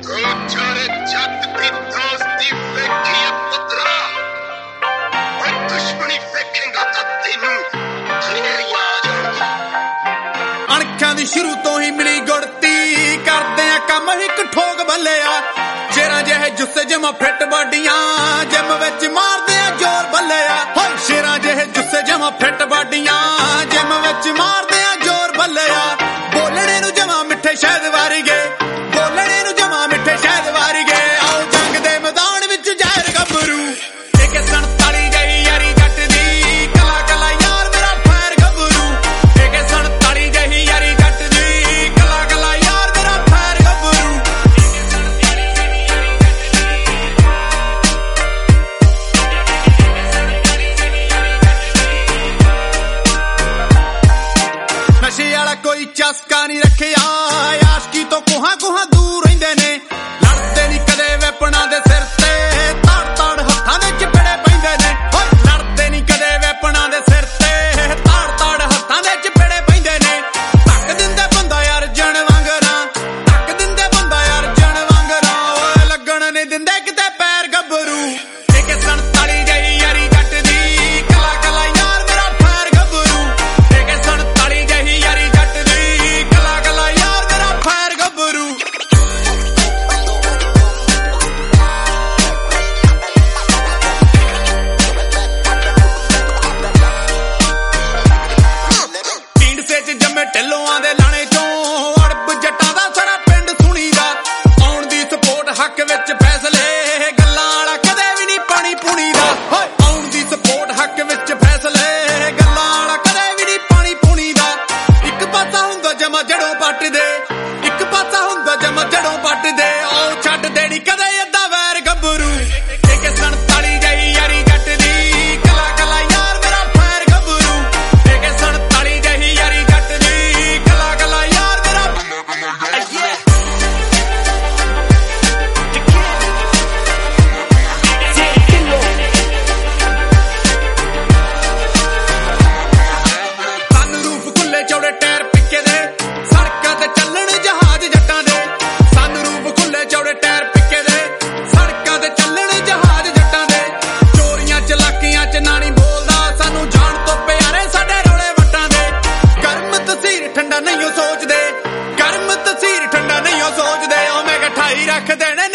अणखां दी शुरू तो ही मिली गुड़ती करदे आ कम हिक ठोक बल्लिया शेरां जेहे जुस्से जमा फिट बाडियां जिम विच मारदे आ जोर बल्लिया शेरां जेहे जुस्से जमा फिट बाडियां जिम विच मारदे आ जोर बल्लिया बोलणे नूं जमा मिठे शहद वारी गए बोलणे नूं जमा मिठे शहद वारी गए आओ जंग दे मैदान विच जहर गभरू के 47 गई यारी जट दी कला कला यार मेरा फैर गभरू के 47 गई यारी जट दी कला कला यार मेरा फैर गभरू नशे वाला कोई चस्का नहीं रखिया आशकी तो कोहा कोहा दूर रहिंदे ने लड़दे नहीं कदे वेपना दे सिर ते ताड़ ताड़ हत्थां दे चपेड़े पैंदे ने लड़दे नहीं कदे वेपना दे सिर ते ताड़ ताड़ हत्थां दे चपेड़े पैंदे ने तक दिंदे बंदा यार जण वांगरा तक दिंदे बंदा यार जण वांगरा ओए लगण नहीं दिंदे किते पैर गभरू के 47 गई यारी जट दी कला कला यार मेरा फैर गभरू के 47 गई यारी जट दी कला कला यार मेरा फैर गभरू जम्मे ढिल्लों दे लाने चों अड़ब जट्टां दा सारा पिंड सुणीदा आउण दी सपोर्ट हक विच फैसले गल्लां वाला कदे भी नहीं पानी पुणीदा आउण दी सपोर्ट हक विच फैसले गल्लां वाला कदे भी नहीं पानी पुणीदा इक पासा हुंदा जमा जड़ों पट दे इक पासा हुंदा जमा जड़ों पट दे आओ छड्ड देनी कदे अद्धा वैर गभरू के 47 गई यारी जट दी कला कला यार मेरा फैर गभरू के 47 गई यारी जट दी कला कला यार मेरा सन रूप खुले चौड़े टायर पिक्के दे सड़कां ते चलण जहाज जट्टां दे सन रूप खुले चौड़े टायर पिक्के दे सड़कां ते चलण जहाज जट्टां दे चोरियां चलाकियां च ना नहीं बोलदा सानू जान तो प्यारे साडे रोले वट्टां दे गर्म तसीर ठंडा नहीं हो सोचदे गर्म तसीर ठंडा नहीं हो सोचदे ओ मैं 28 रख देने